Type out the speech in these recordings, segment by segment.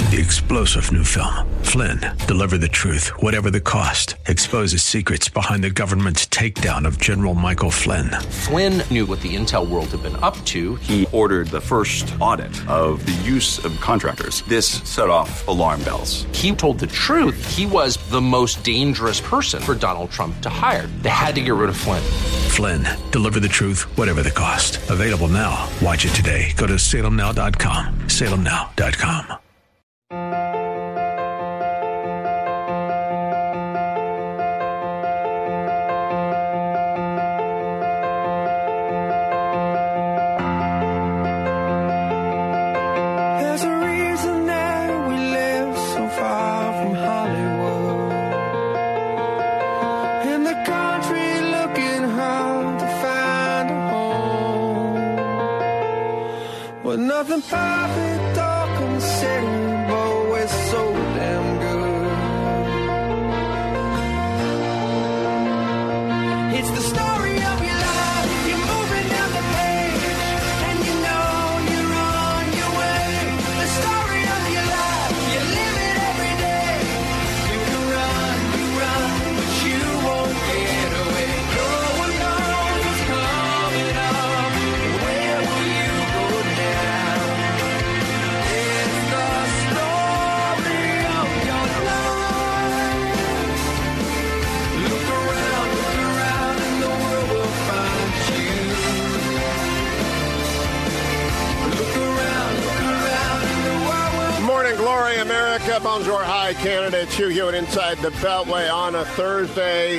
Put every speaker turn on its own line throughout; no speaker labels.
The explosive new film, Flynn, deliver the truth, whatever the cost, exposes secrets behind the government's takedown of General Michael Flynn.
Flynn knew what the intel world had been up to.
He ordered the first audit of the use of contractors. This set off alarm bells.
He told the truth. He was the most dangerous person for Donald Trump to hire. They had to get rid of Flynn.
Flynn, deliver the truth, whatever the cost. Available now. Watch it today. Go to salemnow.com. salemnow.com.
Nothing perfect or considerable, we're so damn good. It's the story of your life, you're moving down the page, and you know you're on your way. The story of your life, you live it every day. You can run, but you won't get away. No one knows what's coming up, where will you go now?
Glory, America. Bonjour, hi, Canada. It's Hugh Hewitt inside the Beltway on a Thursday,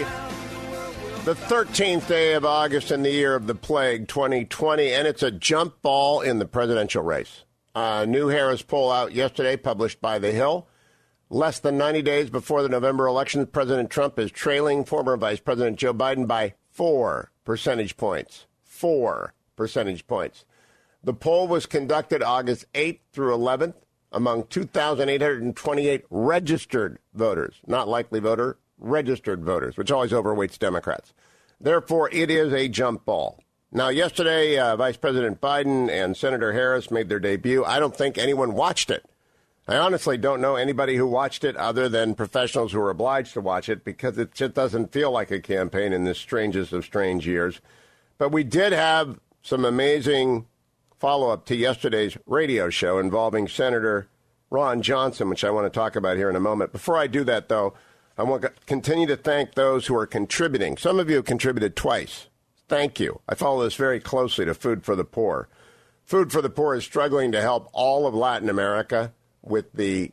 the 13th day of August in the year of the plague, 2020, and it's a jump ball in the presidential race. New Harris poll out yesterday, published by The Hill. Less than 90 days before the November election, President Trump is trailing former Vice President Joe Biden by 4 percentage points. 4 percentage points. The poll was conducted August 8th through 11th. Among 2,828 registered voters, not likely voter, registered voters, which always overweights Democrats. Therefore, it is a jump ball. Now, yesterday, Vice President Biden and Senator Harris made their debut. I don't think anyone watched it. I honestly don't know anybody who watched it other than professionals who are obliged to watch it because it just doesn't feel like a campaign in this strangest of strange years. But we did have some amazing follow-up to yesterday's radio show involving Senator Ron Johnson, which I want to talk about here in a moment. Before I do that, though, I want to continue to thank those who are contributing. Some of you have contributed twice. Thank you. I follow this very closely to Food for the Poor. Food for the Poor is struggling to help all of Latin America with the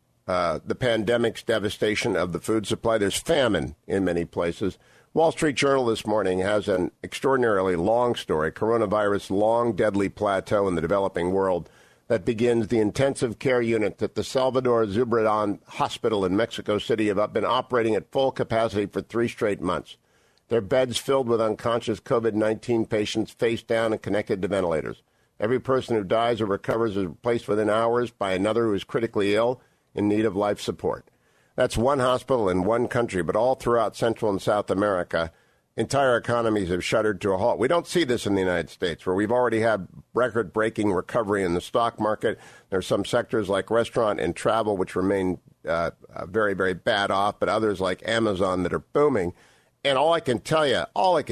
pandemic's devastation of the food supply. There's famine in many places. Wall Street Journal this morning has an extraordinarily long story, coronavirus long deadly plateau in the developing world, that begins the intensive care unit at the Salvador Zubirán Hospital in Mexico City have been operating at full capacity for 3 straight months. Their beds filled with unconscious COVID-19 patients face down and connected to ventilators. Every person who dies or recovers is replaced within hours by another who is critically ill in need of life support. That's one hospital in one country, but all throughout Central and South America, entire economies have shuttered to a halt. We don't see this in the United States, where we've already had record-breaking recovery in the stock market. There are some sectors like restaurant and travel, which remain very, very bad off, but others like Amazon that are booming. And all I can tell you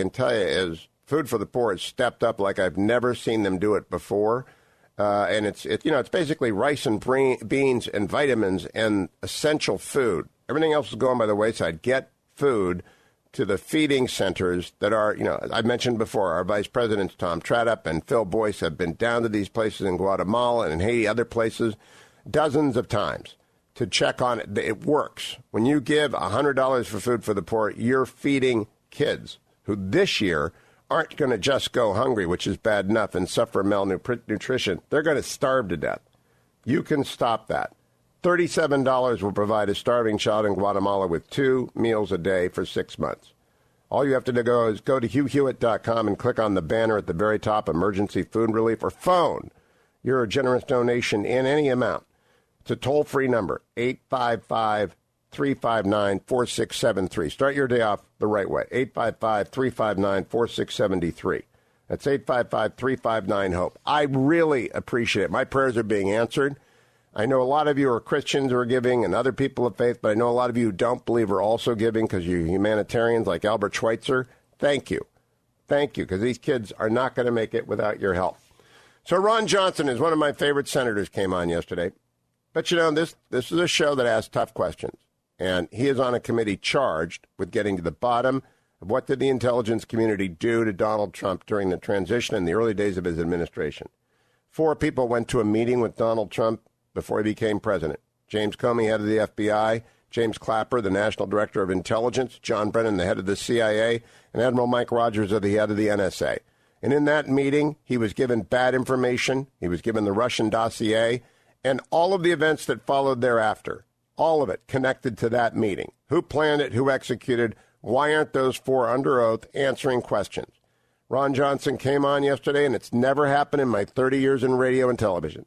is Food for the Poor has stepped up like I've never seen them do it before. And it's basically rice and beans and vitamins and essential food. Everything else is going by the wayside. Get food to the feeding centers that are, I mentioned before, our Vice Presidents Tom Tradup and Phil Boyce have been down to these places in Guatemala and in Haiti, other places, dozens of times to check on it. It works. When you give $100 for Food for the Poor, you're feeding kids who this year aren't going to just go hungry, which is bad enough, and suffer malnutrition. They're going to starve to death. You can stop that. $37 will provide a starving child in Guatemala with 2 meals a day for 6 months. All you have to do is go to HughHewitt.com and click on the banner at the very top, Emergency Food Relief, or phone your generous donation in any amount. It's a toll-free number, 855-359-4673. Start your day off the right way, 855-359-4673. That's 855-359-HOPE. I really appreciate it. My prayers are being answered. I know a lot of you are Christians who are giving and other people of faith, but I know a lot of you who don't believe are also giving because you're humanitarians like Albert Schweitzer. Thank you. Thank you, because these kids are not going to make it without your help. So Ron Johnson is one of my favorite senators, came on yesterday. But, you know, this is a show that asks tough questions. And he is on a committee charged with getting to the bottom of what did the intelligence community do to Donald Trump during the transition in the early days of his administration. 4 people went to a meeting with Donald Trump before he became president. James Comey, head of the FBI, James Clapper, the National Director of Intelligence, John Brennan, the head of the CIA, and Admiral Mike Rogers, the head of the NSA. And in that meeting, he was given bad information. He was given the Russian dossier and all of the events that followed thereafter. All of it connected to that meeting. Who planned it? Who executed? Why aren't those 4 under oath answering questions? Ron Johnson came on yesterday, and it's never happened in my 30 years in radio and television.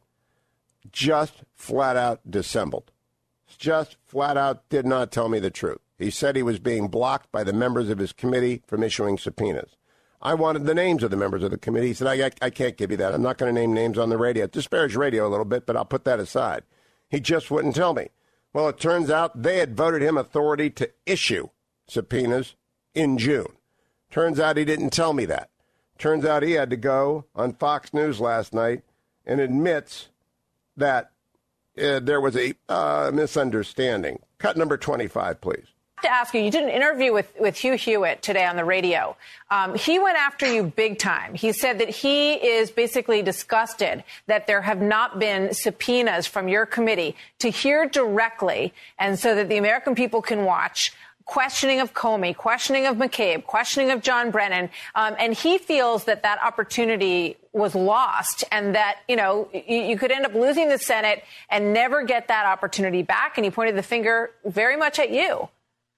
Just flat out dissembled. Just flat out did not tell me the truth. He said he was being blocked by the members of his committee from issuing subpoenas. I wanted the names of the members of the committee. He said, I can't give you that. I'm not going to name names on the radio. Disparage radio a little bit, but I'll put that aside. He just wouldn't tell me. Well, it turns out they had voted him authority to issue subpoenas in June. Turns out he didn't tell me that. Turns out he had to go on Fox News last night and admits that there was a misunderstanding. Cut number 25, please.
To ask you, you did an interview with Hugh Hewitt today on the radio. He went after you big time. He said that he is basically disgusted that there have not been subpoenas from your committee to hear directly, and so that the American people can watch questioning of Comey, questioning of McCabe, questioning of John Brennan. And he feels that that opportunity was lost and that, you know, you could end up losing the Senate and never get that opportunity back. And he pointed the finger very much at you.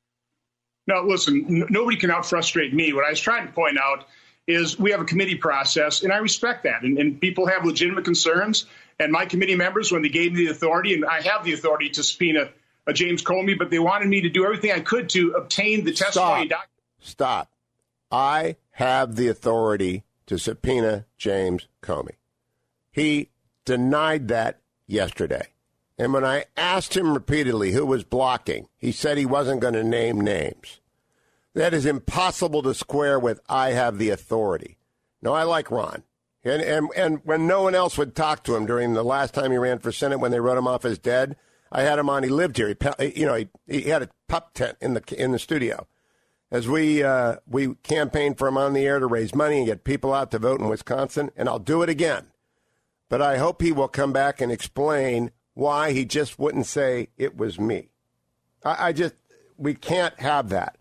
No, listen, nobody can out-frustrate me. What I was trying to point out is we have a committee process, and I respect that. And people have legitimate concerns. And my committee members, when they gave me the authority, and I have the authority to subpoena James Comey, but they wanted me to do everything I could to obtain the testimony.
Stop. I have the authority to subpoena James Comey. He denied that yesterday. And when I asked him repeatedly who was blocking, he said he wasn't going to name names. That is impossible to square with I have the authority. No, I like Ron. And when no one else would talk to him during the last time he ran for Senate when they wrote him off as dead, I had him on. He lived here. He had a pup tent in the studio. As we campaigned for him on the air to raise money and get people out to vote in Wisconsin, and I'll do it again. But I hope he will come back and explain why he just wouldn't say it was me. We can't have that.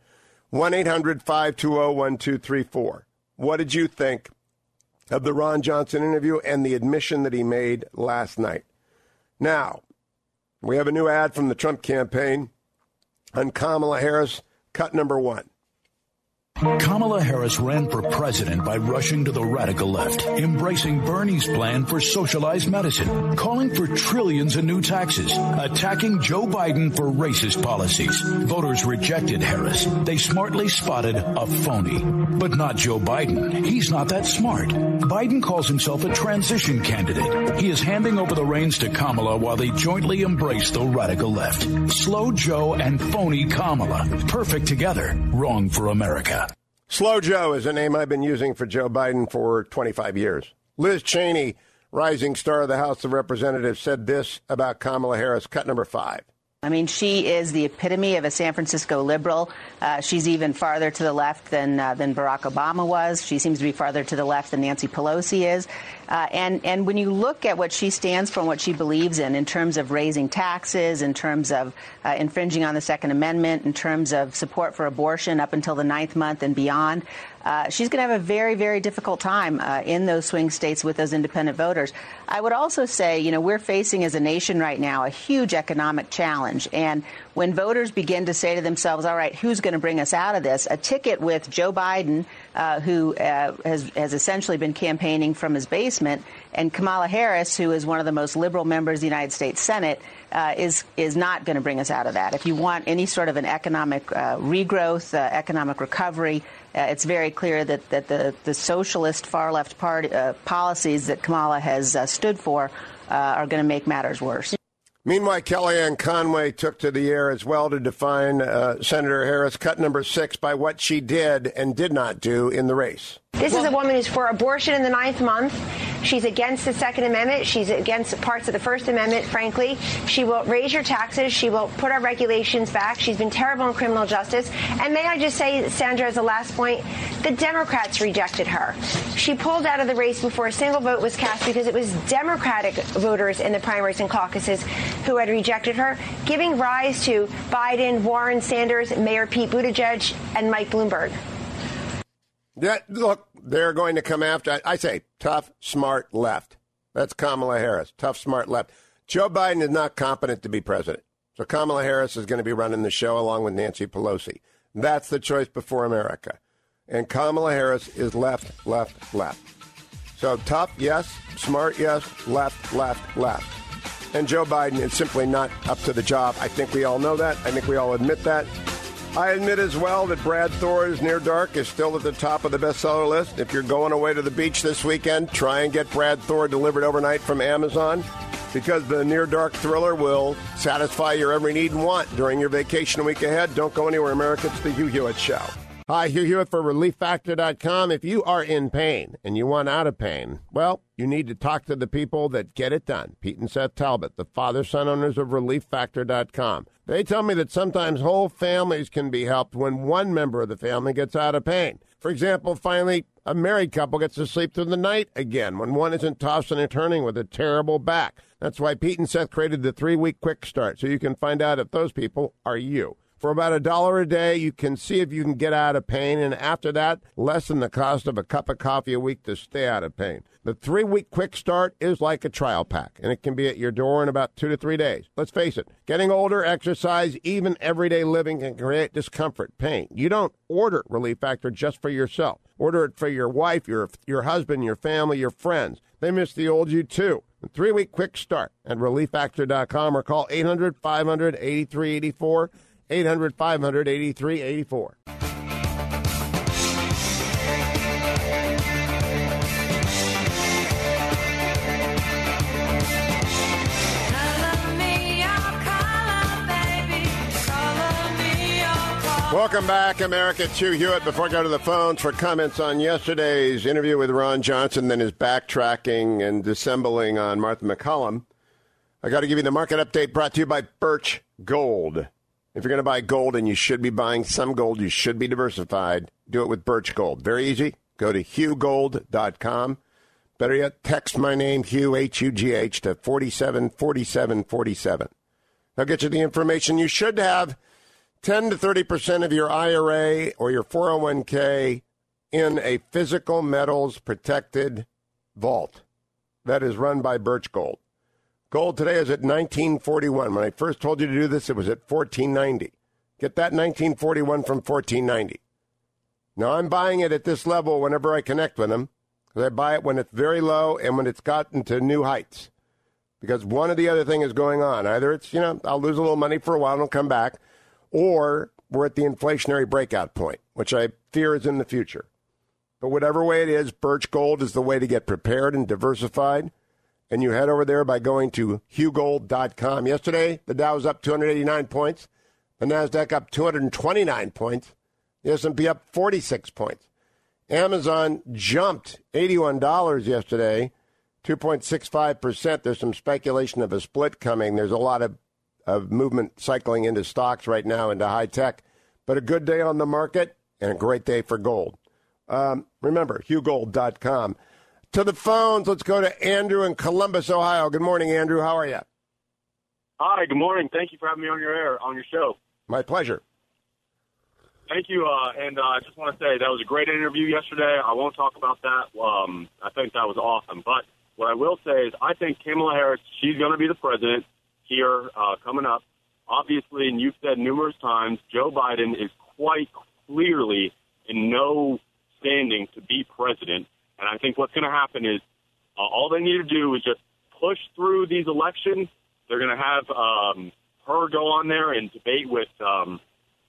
1-800-520-1234. What did you think of the Ron Johnson interview and the admission that he made last night? Now, we have a new ad from the Trump campaign on Kamala Harris, cut number 1.
Kamala Harris ran for president by rushing to the radical left, embracing Bernie's plan for socialized medicine, calling for trillions in new taxes, attacking Joe Biden for racist policies. Voters rejected Harris. They smartly spotted a phony. But not Joe Biden. He's not that smart. Biden calls himself a transition candidate. He is handing over the reins to Kamala while they jointly embrace the radical left. Slow Joe and phony Kamala. Perfect together. Wrong for America.
Slow Joe is a name I've been using for Joe Biden for 25 years. Liz Cheney, rising star of the House of Representatives, said this about Kamala Harris, cut number 5.
I mean, she is the epitome of a San Francisco liberal. She's even farther to the left than Barack Obama was. She seems to be farther to the left than Nancy Pelosi is. And when you look at what she stands for and what she believes in terms of raising taxes, in terms of infringing on the Second Amendment, in terms of support for abortion up until the 9th month and beyond, she's going to have a very, very difficult time in those swing states with those independent voters. I would also say, you know, we're facing as a nation right now a huge economic challenge. And when voters begin to say to themselves, all right, who's going to bring us out of this? A ticket with Joe Biden, who has essentially been campaigning from his basement, and Kamala Harris, who is one of the most liberal members of the United States Senate, is not going to bring us out of that. If you want any sort of an economic regrowth, economic recovery, it's very clear that the socialist far-left party policies that Kamala has stood for are going to make matters worse.
Meanwhile, Kellyanne Conway took to the air as well to define Senator Harris, cut number 6, by what she did and did not do in the race.
This is a woman who's for abortion in the 9th month. She's against the Second Amendment. She's against parts of the First Amendment, frankly. She will raise your taxes. She will put our regulations back. She's been terrible in criminal justice. And may I just say, Sandra, as a last point, the Democrats rejected her. She pulled out of the race before a single vote was cast because it was Democratic voters in the primaries and caucuses who had rejected her, giving rise to Biden, Warren, Sanders, Mayor Pete Buttigieg, and Mike Bloomberg.
Yeah, look, they're going to come after, I say, tough, smart left. That's Kamala Harris, tough, smart left. Joe Biden is not competent to be president. So Kamala Harris is going to be running the show along with Nancy Pelosi. That's the choice before America. And Kamala Harris is left, left, left. So tough, yes. Smart, yes. Left, left, left. And Joe Biden is simply not up to the job. I think we all know that. I think we all admit that. I admit as well that Brad Thor's Near Dark is still at the top of the bestseller list. If you're going away to the beach this weekend, try and get Brad Thor delivered overnight from Amazon, because the Near Dark thriller will satisfy your every need and want during your vacation week ahead. Don't go anywhere, America. It's the Hugh Hewitt Show. Hi, Hugh Hewitt for ReliefFactor.com. If you are in pain and you want out of pain, well, you need to talk to the people that get it done. Pete and Seth Talbot, the father-son owners of ReliefFactor.com. They tell me that sometimes whole families can be helped when one member of the family gets out of pain. For example, finally, a married couple gets to sleep through the night again when one isn't tossing and turning with a terrible back. That's why Pete and Seth created the 3-week quick start, so you can find out if those people are you. For about $1 a day, you can see if you can get out of pain, and after that, less than the cost of a cup of coffee a week to stay out of pain. The 3-week quick start is like a trial pack, and it can be at your door in about 2 to 3 days. Let's face it, getting older, exercise, even everyday living can create discomfort, pain. You don't order Relief Factor just for yourself. Order it for your wife, your husband, your family, your friends. They miss the old you, too. The 3-week quick start at ReliefFactor.com or call 800-500-8384. 800-500-8384. Welcome back, America. It's Hugh Hewitt. Before I go to the phones for comments on yesterday's interview with Ron Johnson, then his backtracking and dissembling on Martha McCollum, I got to give you the market update brought to you by Birch Gold. If you're going to buy gold, and you should be buying some gold, you should be diversified, do it with Birch Gold. Very easy. Go to HughGold.com. Better yet, text my name, Hugh, H-U-G-H, to 474747. They'll get you the information you should have. 10 to 30% of your IRA or your 401k in a physical metals protected vault that is run by Birch Gold. Gold today is at $19.41. When I first told you to do this, it was at $14.90. Get that $19.41 from $14.90. Now, I'm buying it at this level whenever I connect with them, because I buy it when it's very low and when it's gotten to new heights. Because one or the other thing is going on. Either it's, I'll lose a little money for a while and it'll come back, or we're at the inflationary breakout point, which I fear is in the future. But whatever way it is, Birch Gold is the way to get prepared and diversified. And you head over there by going to HughGold.com. Yesterday, the Dow was up 289 points. The NASDAQ up 229 points. The S&P up 46 points. Amazon jumped $81 yesterday, 2.65%. There's some speculation of a split coming. There's a lot of movement cycling into stocks right now, into high tech. But a good day on the market and a great day for gold. Remember, HughGold.com. To the phones, let's go to Andrew in Columbus, Ohio. Good morning, Andrew. How are you?
Hi, good morning. Thank you for having me on your show.
My pleasure.
Thank you, and I just want to say that was a great interview yesterday. I won't talk about that. I think that was awesome. But what I will say is I think Kamala Harris, she's going to be the president here coming up. Obviously, and you've said numerous times, Joe Biden is quite clearly in no standing to be president. And I think what's going to happen is all they need to do is just push through these elections. They're going to have her go on there and debate with the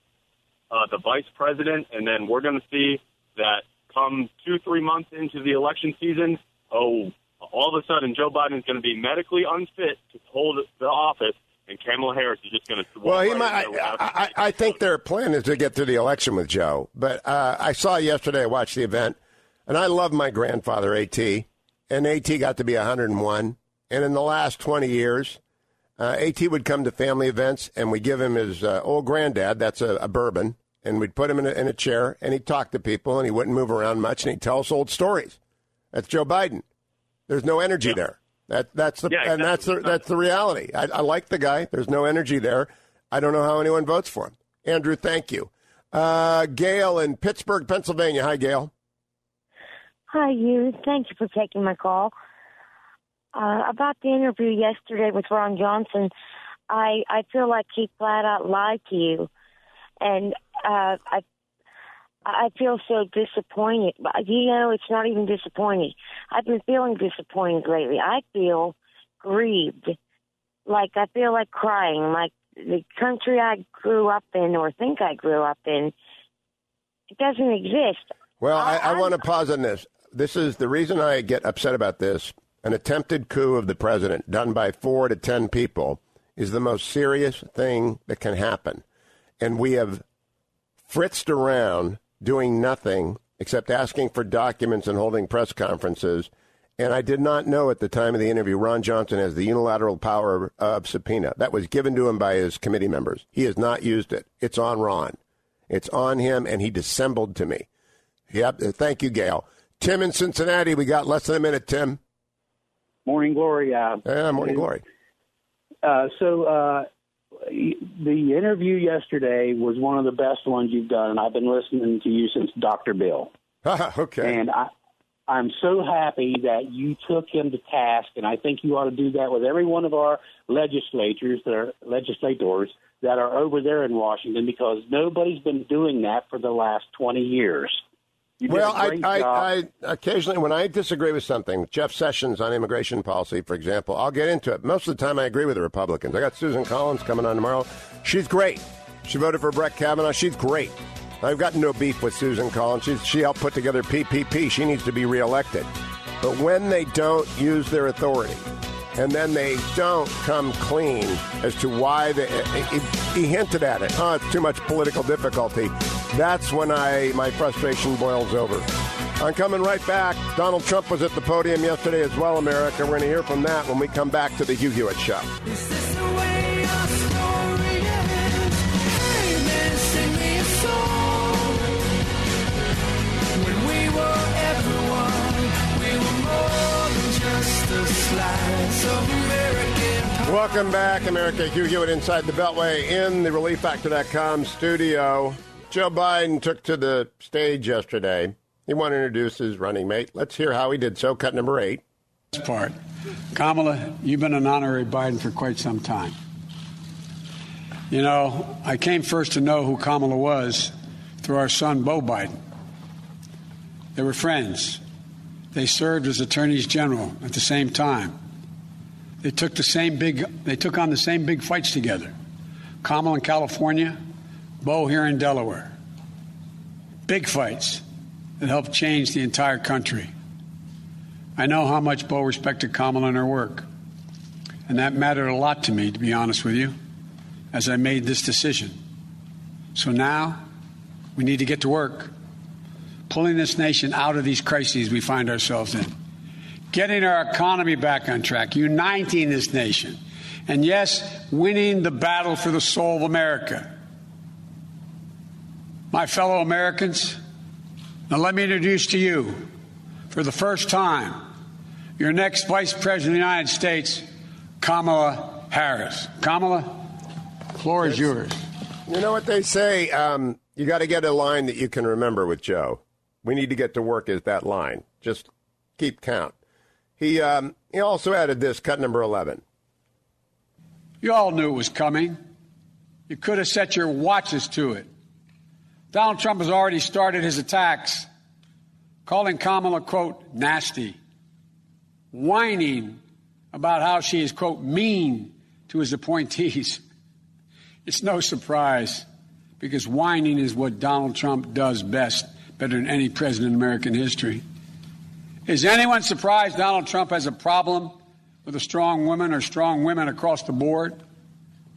vice president, and then we're going to see that come 2-3 months into the election season, all of a sudden Joe Biden is going to be medically unfit to hold the office, and Kamala Harris is just going to.
Well, he might. I think their plan is to get through the election with Joe. But I saw yesterday. I watched the event, and I love my grandfather, A.T., and A.T. got to be 101. And in the last 20 years, A.T. would come to family events, and we'd give him his old granddad. That's a bourbon. And we'd put him in a chair, and he'd talk to people, and he wouldn't move around much, and he'd tell us old stories. That's Joe Biden. There's no energy there. That's the reality. I like the guy. There's no energy there. I don't know how anyone votes for him. Andrew, thank you. Gail in Pittsburgh, Pennsylvania. Hi, Gail.
Hi, you. Thank you for taking my call. About the interview yesterday with Ron Johnson, I feel like he flat out lied to you. And I feel so disappointed. You know, it's not even disappointing. I've been feeling disappointed lately. I feel grieved. Like, I feel like crying. Like, the country I grew up in or think I grew up in, it doesn't exist.
Well, I want to pause on this. This is the reason I get upset about this. An attempted coup of the president done by 4 to 10 people is the most serious thing that can happen. And we have fritzed around doing nothing except asking for documents and holding press conferences. And I did not know at the time of the interview Ron Johnson has the unilateral power of subpoena. That was given to him by his committee members. He has not used it. It's on Ron. It's on him, and he dissembled to me. Yep. Thank you, Gail. Tim in Cincinnati. We got less than a minute, Tim.
Morning Glory.
Morning Glory.
The interview yesterday was one of the best ones you've done, and I've been listening to you since Dr. Bill.
Okay.
And I'm so happy that you took him to task, and I think you ought to do that with every one of our legislators that are over there in Washington, because nobody's been doing that for the last 20 years.
Well, I occasionally, when I disagree with something, Jeff Sessions on immigration policy, for example, I'll get into it. Most of the time, I agree with the Republicans. I got Susan Collins coming on tomorrow. She's great. She voted for Brett Kavanaugh. She's great. I've got no beef with Susan Collins. She helped put together PPP. She needs to be reelected. But when they don't use their authority, and then they don't come clean as to why he hinted at it. Oh, it's too much political difficulty. That's when my frustration boils over. I'm coming right back. Donald Trump was at the podium yesterday as well, America. We're going to hear from that when we come back to the Hugh Hewitt Show.
Is this the way your story ends? Hey man, sing me a song. When we were everyone, we were more than just a slice of American pie.
Welcome back, America. Hugh Hewitt inside the Beltway in the ReliefFactor.com studio. Joe Biden took to the stage yesterday. He wanted to introduce his running mate. Let's hear how he did so. Cut number 8.
Part. Kamala, you've been an honorary Biden for quite some time. You know, I came first to know who Kamala was through our son, Beau Biden. They were friends. They served as attorneys general at the same time. They took on the same big fights together. Kamala in California, Beau here in Delaware. Big fights that helped change the entire country. I know how much Beau respected Kamala and her work. And that mattered a lot to me, to be honest with you, as I made this decision. So now we need to get to work, pulling this nation out of these crises we find ourselves in, getting our economy back on track, uniting this nation, and yes, winning the battle for the soul of America. My fellow Americans, now let me introduce to you, for the first time, your next Vice President of the United States, Kamala Harris. Kamala, the floor is yours.
You know what they say, you got to get a line that you can remember with Joe. We need to get to work is that line. Just keep count. He also added this, cut number 11.
You all knew it was coming. You could have set your watches to it. Donald Trump has already started his attacks, calling Kamala, quote, nasty, whining about how she is, quote, mean to his appointees. It's no surprise, because whining is what Donald Trump does best, better than any president in American history. Is anyone surprised Donald Trump has a problem with a strong woman or strong women across the board?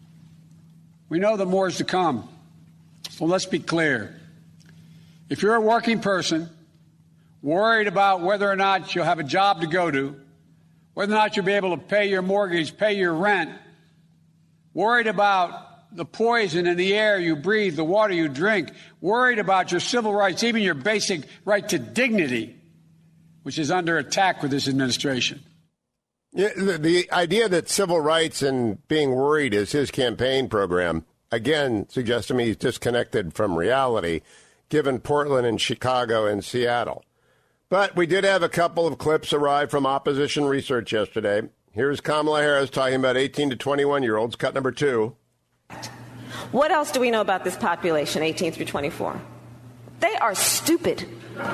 We know that more is to come. So let's be clear. If you're a working person, worried about whether or not you'll have a job to go to, whether or not you'll be able to pay your mortgage, pay your rent, worried about the poison in the air you breathe, the water you drink, worried about your civil rights, even your basic right to dignity, which is under attack with this administration.
Yeah, the idea that civil rights and being worried is his campaign program, again, suggests to me he's disconnected from reality, given Portland and Chicago and Seattle. But we did have a couple of clips arrive from opposition research yesterday. Here's Kamala Harris talking about 18 to 21-year-olds, cut number 2.
What else do we know about this population, 18 through 24? They are stupid.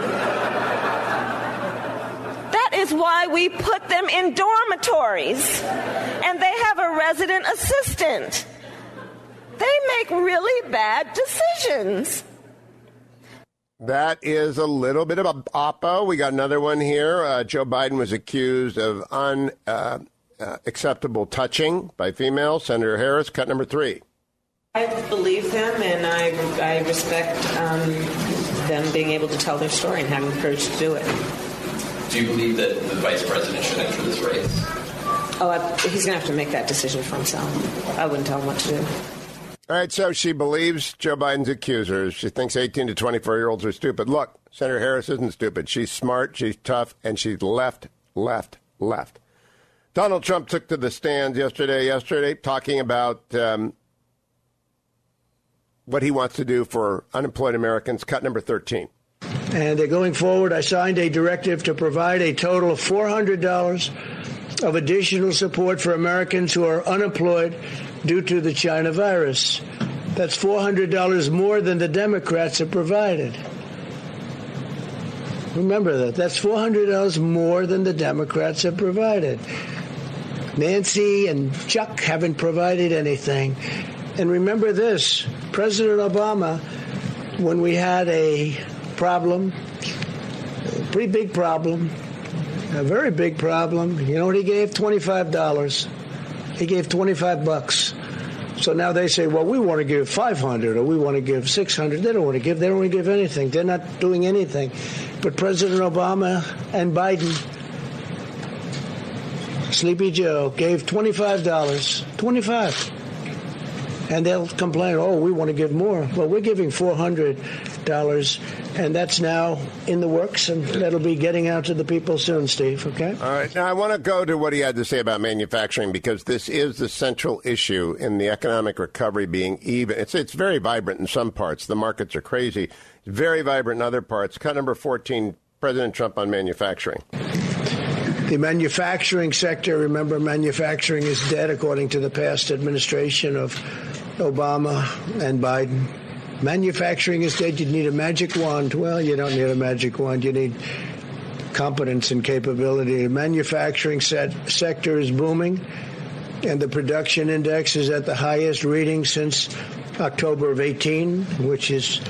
That is why we put them in dormitories, and they have a resident assistant. They make really bad decisions.
That is a little bit of a oppo. We got another one here. Joe Biden was accused of unacceptable touching by females. Senator Harris, cut number 3.
I believe them, and I respect them being able to tell their story and having the courage to do it.
Do you believe that the vice president should enter this race?
He's going to have to make that decision for himself. I wouldn't tell him what to do.
All right, so she believes Joe Biden's accusers. She thinks 18 to 24-year-olds are stupid. Look, Senator Harris isn't stupid. She's smart, she's tough, and she's left. Donald Trump took to the stands yesterday talking about what he wants to do for unemployed Americans. Cut number 13.
And going forward, I signed a directive to provide a total of $400 of additional support for Americans who are unemployed due to the China virus. That's $400 more than the Democrats have provided. Remember that. That's $400 more than the Democrats have provided. Nancy and Chuck haven't provided anything. And remember this, President Obama, when we had a problem, a pretty big problem, a very big problem, you know what he gave? $25. He gave $25. So now they say, well, we want to give $500 or we want to give $600. They don't want to give anything. They're not doing anything. But President Obama and Biden, Sleepy Joe, gave $25. $25. And they'll complain, oh, we want to give more. Well, we're giving $400, and that's now in the works, and that'll be getting out to the people soon, Steve, okay?
All right. Now, I want to go to what he had to say about manufacturing, because this is the central issue in the economic recovery being even. It's very vibrant in some parts. The markets are crazy. It's very vibrant in other parts. Cut number 14, President Trump on manufacturing.
The manufacturing sector, remember, manufacturing is dead, according to the past administration of Obama and Biden. Manufacturing is dead. You need a magic wand. Well, you don't need a magic wand. You need competence and capability. The manufacturing sector is booming, and the production index is at the highest reading since October of 18, which was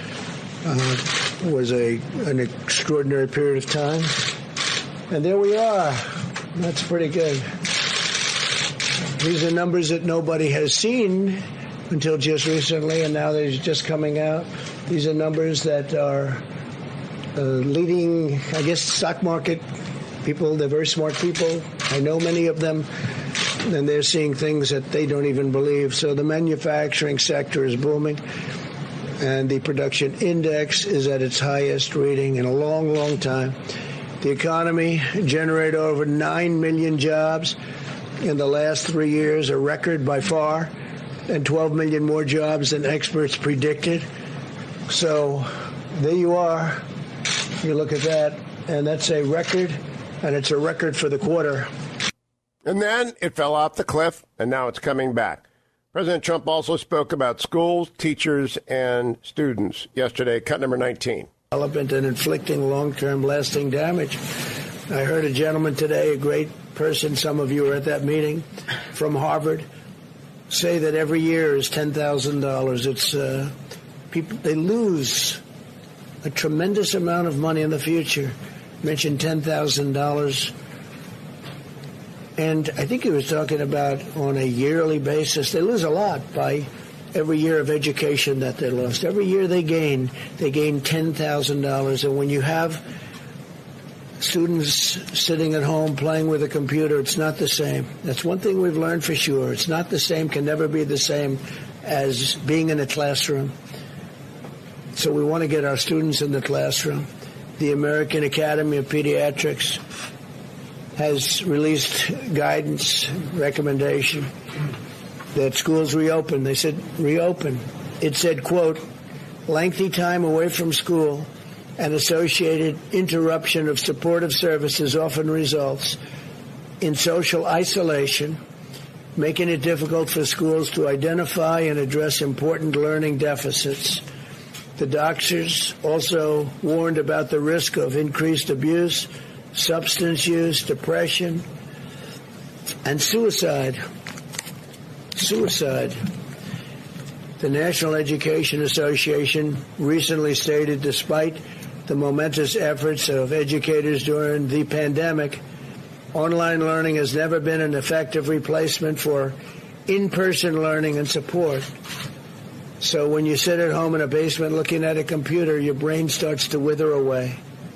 an extraordinary period of time. And there we are. That's pretty good. These are numbers that nobody has seen until just recently, and now they're just coming out. These are numbers that are leading, I guess, stock market people. They're very smart people. I know many of them, and they're seeing things that they don't even believe. So the manufacturing sector is booming, and the production index is at its highest reading in a long, long time. The economy generated over 9 million jobs in the last 3 years, a record by far, and 12 million more jobs than experts predicted. So there you are. You look at that, and that's a record, and it's a record for the quarter.
And then it fell off the cliff, and now it's coming back. President Trump also spoke about schools, teachers, and students yesterday. Cut number 19.
Development and inflicting long-term lasting damage. I heard a gentleman today, a great person, some of you were at that meeting, from Harvard, say that every year is $10,000. It's people, they lose a tremendous amount of money in the future. Mentioned $10,000. And I think he was talking about on a yearly basis. They lose a lot by every year of education that they lost. Every year they gain $10,000. And when you have students sitting at home playing with a computer, it's not the same. That's one thing we've learned for sure. It's not the same, can never be the same as being in a classroom. So we want to get our students in the classroom. The American Academy of Pediatrics has released guidance, recommendation that schools reopen. They said reopen. It said, quote, lengthy time away from school and associated interruption of supportive services often results in social isolation, making it difficult for schools to identify and address important learning deficits. The doctors also warned about the risk of increased abuse, substance use, depression, and suicide. Suicide. The National Education Association recently stated, despite the momentous efforts of educators during the pandemic, online learning has never been an effective replacement for in-person learning and support. So when you sit at home in a basement looking at a computer, your brain starts to wither away.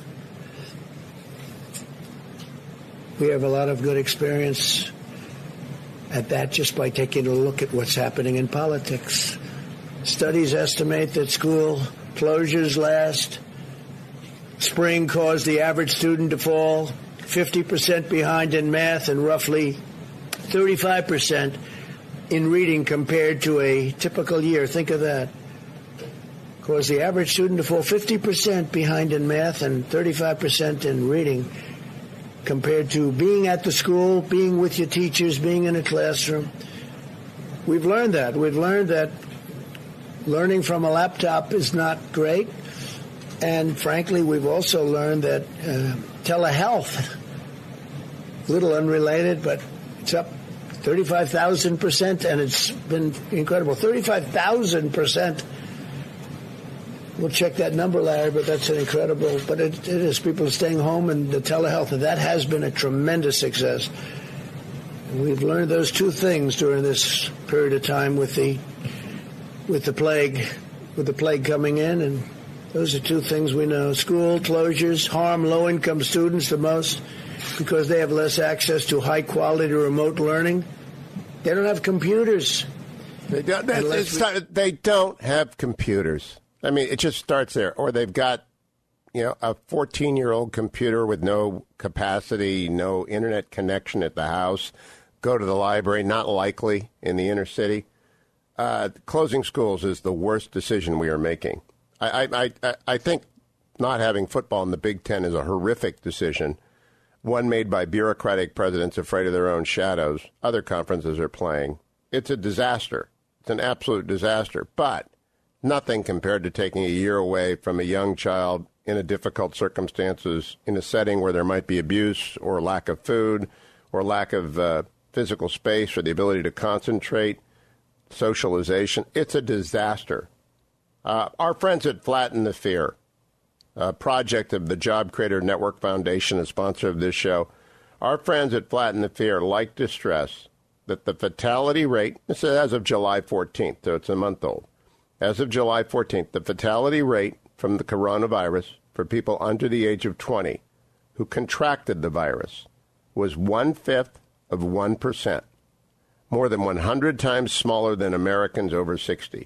We have a lot of good experience at that just by taking a look at what's happening in politics. Studies estimate that school closures last spring caused the average student to fall 50% behind in math and roughly 35% in reading compared to a typical year. Think of that. Caused the average student to fall 50% behind in math and 35% in reading compared to being at the school, being with your teachers, being in a classroom. We've learned that. We've learned that learning from a laptop is not great. And frankly, we've also learned that telehealth, a little unrelated, but it's up 35,000%, and it's been incredible. 35,000%. We'll check that number, Larry, but that's an incredible. But it is. People are staying home, and the telehealth, and that has been a tremendous success. And we've learned those two things during this period of time with the plague coming in, and those are two things we know. School closures harm low-income students the most because they have less access to high-quality remote learning. They don't have computers.
They don't have computers. I mean, it just starts there. Or they've got, a 14-year-old computer with no capacity, no internet connection at the house. Go to the library, not likely in the inner city. Closing schools is the worst decision we are making. I think not having football in the Big Ten is a horrific decision, one made by bureaucratic presidents afraid of their own shadows. Other conferences are playing. It's a disaster. It's an absolute disaster. But nothing compared to taking a year away from a young child in a difficult circumstances, in a setting where there might be abuse or lack of food or lack of physical space or the ability to concentrate, socialization. It's a disaster. Our friends at Flatten the Fear, a project of the Job Creator Network Foundation, a sponsor of this show, our friends at Flatten the Fear like to stress that the fatality rate, this is as of July 14th, so it's a month old. As of July 14th, the fatality rate from the coronavirus for people under the age of 20 who contracted the virus was 0.1%, more than 100 times smaller than Americans over 60.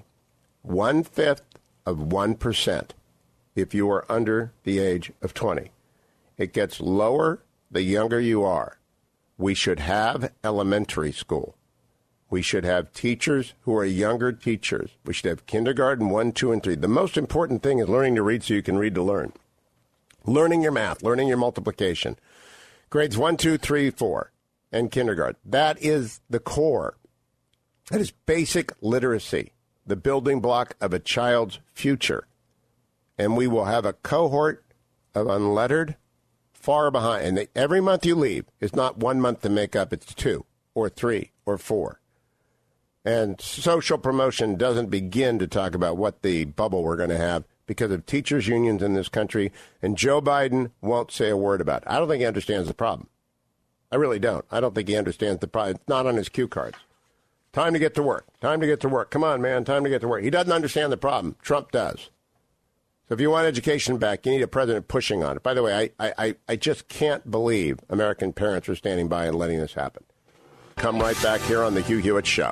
0.1% if you are under the age of 20. It gets lower the younger you are. We should have elementary school. We should have teachers who are younger teachers. We should have kindergarten 1, 2, and 3. The most important thing is learning to read so you can read to learn. Learning your math, learning your multiplication. Grades 1, 2, 3, 4, and kindergarten. That is the core. That is basic literacy, the building block of a child's future. And we will have a cohort of unlettered far behind. And every month you leave is not 1 month to make up. It's 2 or 3 or 4. And social promotion doesn't begin to talk about what the bubble we're going to have because of teachers' unions in this country. And Joe Biden won't say a word about it. I don't think he understands the problem. I really don't. I don't think he understands the problem. It's not on his cue cards. Time to get to work. Time to get to work. Come on, man. Time to get to work. He doesn't understand the problem. Trump does. So if you want education back, you need a president pushing on it. By the way, I just can't believe American parents are standing by and letting this happen. Come right back here on the Hugh Hewitt Show.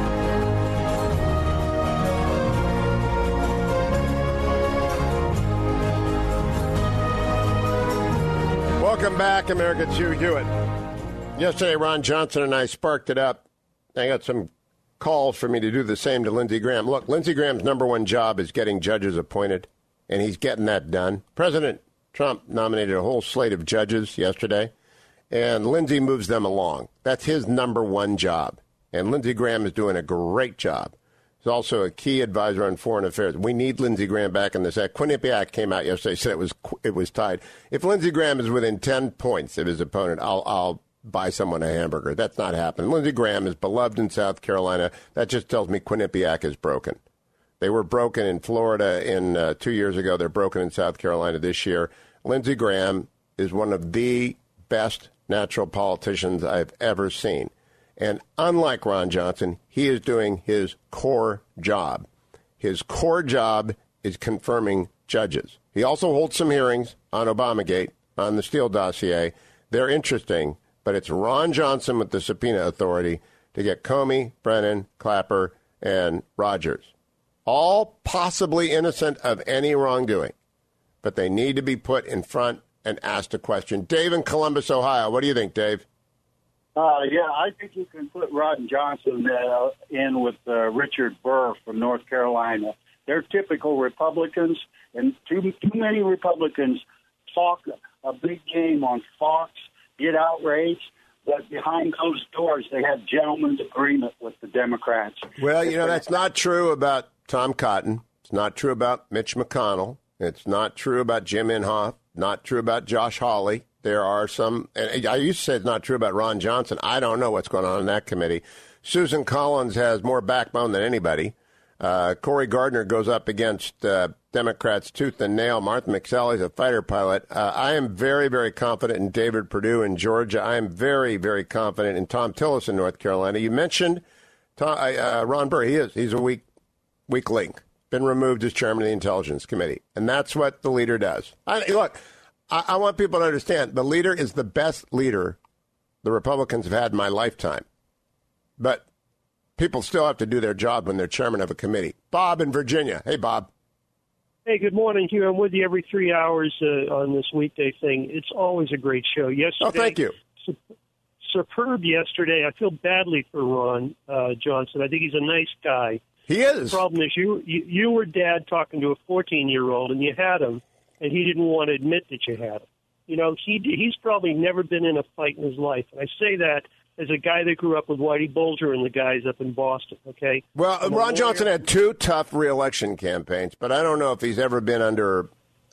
Welcome back, America. It's Hugh Hewitt. Yesterday, Ron Johnson and I sparked it up. I got some calls for me to do the same to Lindsey Graham. Look, Lindsey Graham's number one job is getting judges appointed, and he's getting that done. President Trump nominated a whole slate of judges yesterday, and Lindsey moves them along. That's his number one job, and Lindsey Graham is doing a great job. He's also a key advisor on foreign affairs. We need Lindsey Graham back in this act. Quinnipiac came out yesterday, said it was tied. If Lindsey Graham is within 10 points of his opponent, I'll buy someone a hamburger. That's not happening. Lindsey Graham is beloved in South Carolina. That just tells me Quinnipiac is broken. They were broken in Florida 2 years ago. They're broken in South Carolina this year. Lindsey Graham is one of the best natural politicians I've ever seen. And unlike Ron Johnson, he is doing his core job. His core job is confirming judges. He also holds some hearings on Obamagate, on the Steele dossier. They're interesting, but it's Ron Johnson with the subpoena authority to get Comey, Brennan, Clapper, and Rogers. All possibly innocent of any wrongdoing, but they need to be put in front and asked a question. Dave in Columbus, Ohio. What do you think, Dave?
Yeah, I think you can put Ron Johnson in with Richard Burr from North Carolina. They're typical Republicans, and too many Republicans talk a big game on Fox, get outraged, but behind closed doors they have gentlemen's agreement with the Democrats.
Well, that's not true about Tom Cotton. It's not true about Mitch McConnell. It's not true about Jim Inhofe. Not true about Josh Hawley. There are some, and I used to say it's not true about Ron Johnson. I don't know what's going on in that committee. Susan Collins has more backbone than anybody. Cory Gardner goes up against Democrats tooth and nail. Martha McSally's a fighter pilot. I am very, very confident in David Perdue in Georgia. I am very, very confident in Tom Tillis in North Carolina. You mentioned Ron Burr. He's a weak link. Been removed as chairman of the Intelligence Committee. And that's what the leader does. I want people to understand the leader is the best leader the Republicans have had in my lifetime. But people still have to do their job when they're chairman of a committee. Bob in Virginia. Hey, Bob.
Hey, good morning, Hugh. I'm with you every 3 hours on this weekday thing. It's always a great show. Yesterday,
thank you.
Superb yesterday. I feel badly for Ron Johnson. I think he's a nice guy.
He is.
The problem is you were dad talking to a 14-year-old, and you had him, and he didn't want to admit that you had him. He's probably never been in a fight in his life. And I say that as a guy that grew up with Whitey Bulger and the guys up in Boston, okay?
Well, Ron Johnson had two tough reelection campaigns, but I don't know if he's ever been under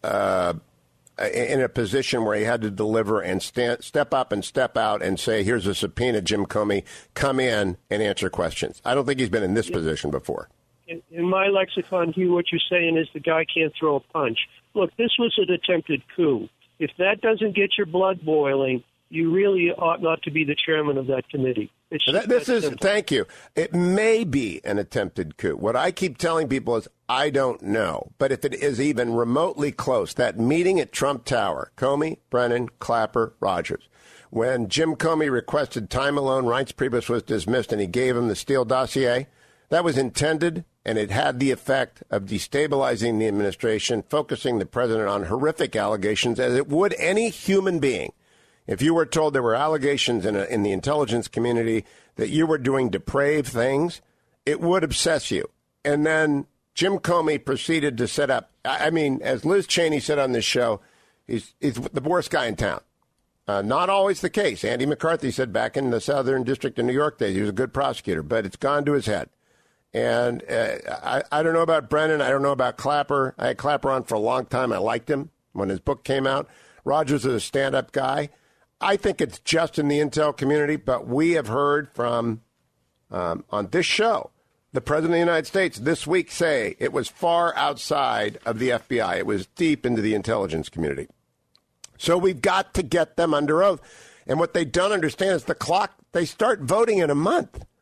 in a position where he had to deliver and step up and step out and say, here's a subpoena, Jim Comey, come in and answer questions. I don't think he's been in this position before.
In my lexicon, Hugh, what you're saying is the guy can't throw a punch. Look, this was an attempted coup. If that doesn't get your blood boiling, you really ought not to be the chairman of that committee.
Thank you. It may be an attempted coup. What I keep telling people is I don't know. But if it is even remotely close, that meeting at Trump Tower, Comey, Brennan, Clapper, Rogers, when Jim Comey requested time alone, Reince Priebus was dismissed, and he gave him the Steele dossier, that was intended, and it had the effect of destabilizing the administration, focusing the president on horrific allegations, as it would any human being. If you were told there were allegations in the intelligence community that you were doing depraved things, it would obsess you. And then Jim Comey proceeded to set up, as Liz Cheney said on this show, he's the worst guy in town. Not always the case. Andy McCarthy said back in the Southern District of New York days he was a good prosecutor, but it's gone to his head. And I don't know about Brennan. I don't know about Clapper. I had Clapper on for a long time. I liked him when his book came out. Rogers is a stand-up guy. I think it's just in the intel community, but we have heard from, on this show, the President of the United States this week say it was far outside of the FBI. It was deep into the intelligence community. So we've got to get them under oath. And what they don't understand is the clock, they start voting in a month.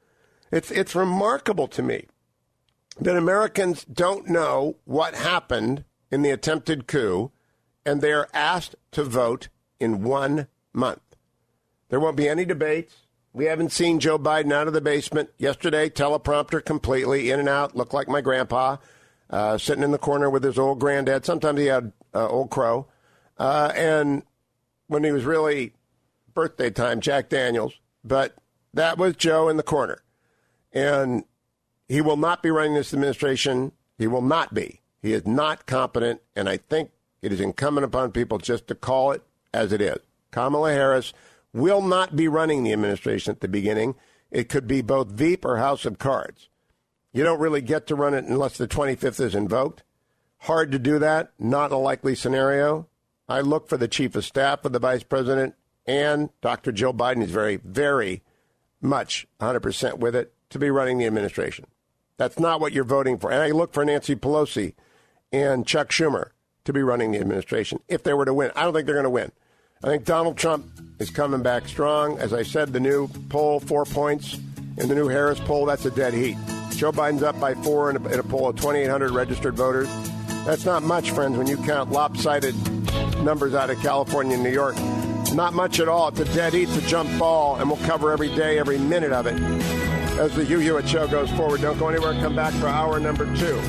It's remarkable to me that Americans don't know what happened in the attempted coup, and they're asked to vote in 1 month. There won't be any debates. We haven't seen Joe Biden out of the basement. Yesterday, teleprompter completely, in and out, looked like my grandpa, sitting in the corner with his old granddad. Sometimes he had old crow. And when he was really birthday time, Jack Daniels. But that was Joe in the corner. And he will not be running this administration. He will not be. He is not competent, and I think it is incumbent upon people just to call it as it is. Kamala Harris will not be running the administration at the beginning. It could be both Veep or House of Cards. You don't really get to run it unless the 25th is invoked. Hard to do that, not a likely scenario. I look for the chief of staff of the vice president, and Dr. Joe Biden is very, very much 100% with it, to be running the administration. That's not what you're voting for. And I look for Nancy Pelosi and Chuck Schumer to be running the administration if they were to win. I don't think they're going to win. I think Donald Trump is coming back strong. As I said, the new poll, 4 points in the new Harris poll, that's a dead heat. Joe Biden's up by 4 in a poll of 2,800 registered voters. That's not much, friends, when you count lopsided numbers out of California and New York. Not much at all. It's a dead heat. It's a jump ball, and we'll cover every day, every minute of it as the Hugh Hewitt Show goes forward. Don't go anywhere. Come back for hour number 2.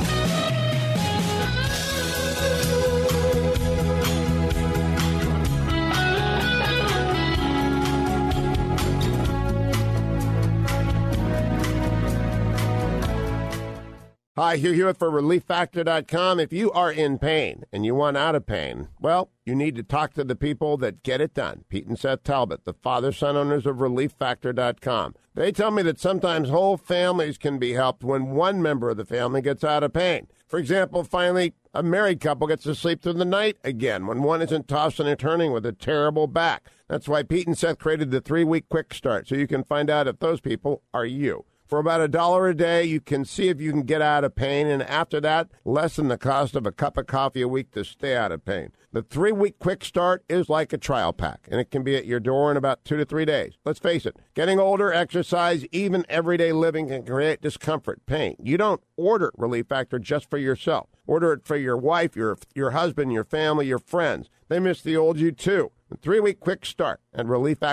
Hi, Hugh Hewitt for ReliefFactor.com. If you are in pain and you want out of pain, well, you need to talk to the people that get it done. Pete and Seth Talbot, the father-son owners of ReliefFactor.com. They tell me that sometimes whole families can be helped when one member of the family gets out of pain. For example, finally, a married couple gets to sleep through the night again when one isn't tossing and turning with a terrible back. That's why Pete and Seth created the 3-week quick start, so you can find out if those people are you. For about $1 a day, you can see if you can get out of pain, and after that, less than the cost of a cup of coffee a week to stay out of pain. The 3-week quick start is like a trial pack, and it can be at your door in about 2 to 3 days. Let's face it, getting older, exercise, even everyday living can create discomfort, pain. You don't order Relief Factor just for yourself. Order it for your wife, your husband, your family, your friends. They miss the old you, too. The 3-week quick start at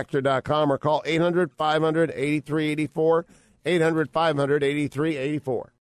ReliefFactor.com or call 800-500-8384. 800-500-8384.